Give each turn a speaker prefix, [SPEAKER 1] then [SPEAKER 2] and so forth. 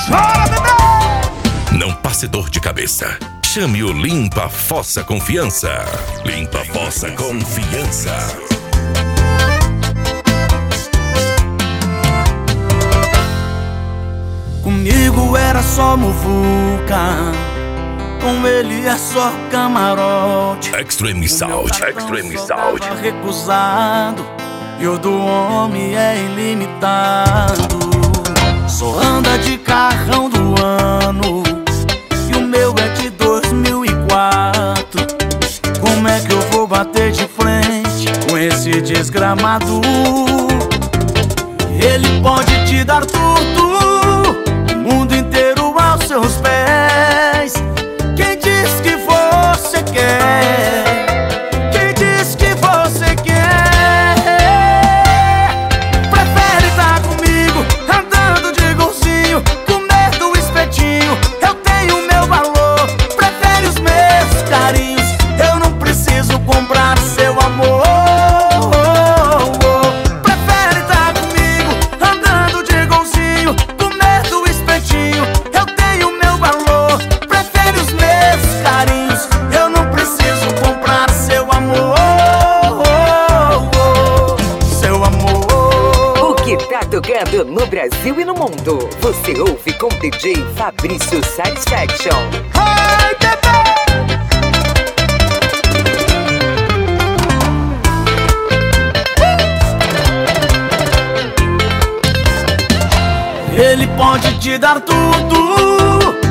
[SPEAKER 1] Chora, bebê!
[SPEAKER 2] Não passe dor de cabeça. Chame o Limpa Fossa Confiança. Limpa Fossa Confiança.
[SPEAKER 3] Comigo era só muvuca, com ele é só camarote.
[SPEAKER 2] Extreme Sound, Extreme Sound.
[SPEAKER 3] Recusado, e o do homem é ilimitado. Só anda de carrão do ano, e o meu é de 2004. Como é que eu vou bater de frente com esse desgramado? Ele pode te dar tudo, o mundo inteiro aos seus pés. Quem diz que você quer? Quem diz que você quer? Prefere estar comigo, andando de golzinho, comer do espetinho. Eu tenho meu valor. Prefere os meus carinhos, eu não preciso comprar seu amor. Prefere estar comigo, andando de golzinho, comer do espetinho. Eu tenho meu valor. Prefere os meus carinhos, eu não preciso comprar seu amor. Seu amor.
[SPEAKER 4] O que tá tocando no Brasil e no mundo, você ouve com DJ Fabrício Satisfaction.
[SPEAKER 1] Ai, bebê!
[SPEAKER 3] Ele pode te dar tudo,